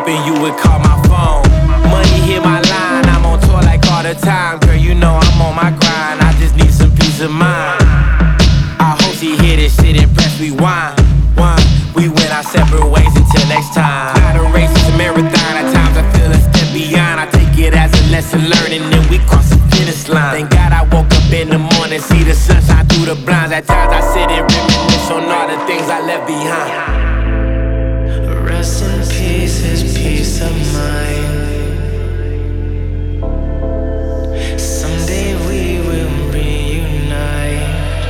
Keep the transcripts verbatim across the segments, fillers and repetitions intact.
hoping you would call my phone. Money hit my line, I'm on tour like all the time. Girl, you know I'm on my grind, I just need some peace of mind. I hope she hear this shit and press rewind. One, we went our separate ways until next time. Not a race, it's a marathon. At times I feel a step beyond. I take it as a lesson learned and then we cross the finish line. Thank God I woke up in the morning, see the sunshine through the blinds. At times I sit and reminisce on all the things I left behind. Rest in peace, his peace of mind. Someday we will reunite.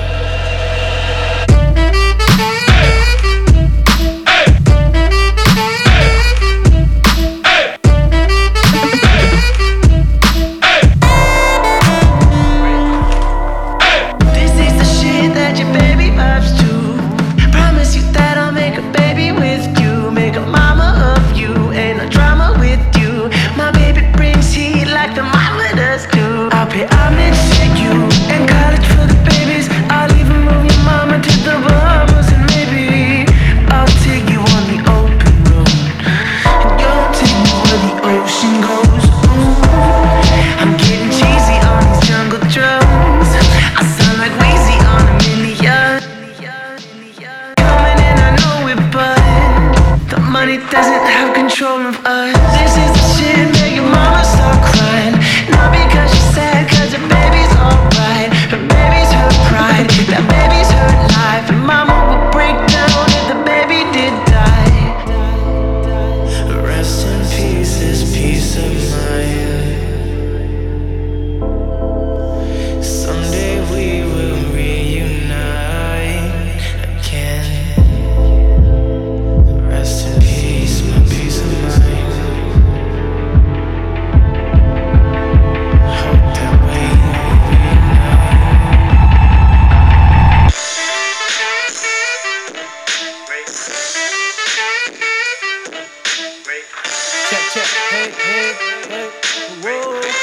This is the shit that your baby vibes to. Promise you that I'll make a baby with you, make a mama of you, and a drama with you. My baby brings heat like the mama does too. I'll pay homage to you and college for the babies. I'll even move your mama to the Bahamas, and maybe I'll take you on the open road, and you'll take me where the ocean goes. Ooh, I'm getting cheesy on these jungle drums. I sound like Weezy on a million. Coming in, I know it, but the money doesn't have control of us. This is the shit make your mama start crying. Not because she's sad, cause her baby's alright. Her baby's her pride, that baby's her life. And mama would break down if the baby did die. Rest in peace, this peace of mind. Someday we will reunite again. Rest in peace, my peace of mind. Hope that we Check, check, hey, hey, hey, whoa, whoa.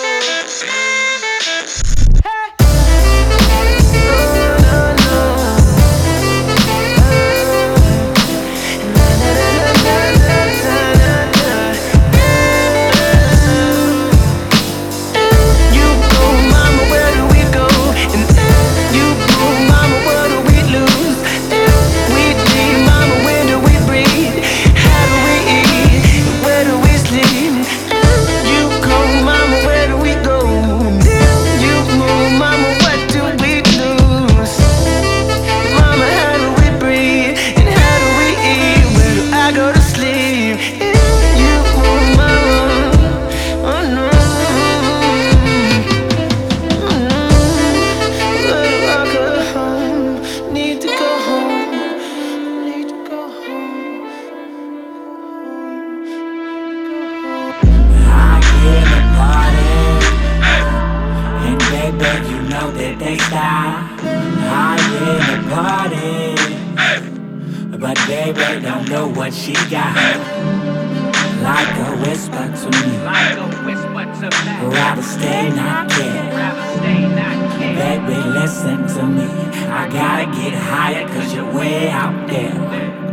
You go, mama, where do we go? And you go, mama, what do we lose? We leave, mama, when do we breathe? How do we eat? Where do we sleep? You go, mama, where do we go? You move, mama, what do we lose? Mama, how do we breathe? And how do we eat? Where do I go to sleep? You move, mama, oh no. Where do I go home? Need to go home. Need to go home. I get a party, and baby, you know that they style. I get a party, but baby don't know what she got. Like a whisper to me, rather stay not care. Baby, listen to me, I gotta get higher cause you're way out there.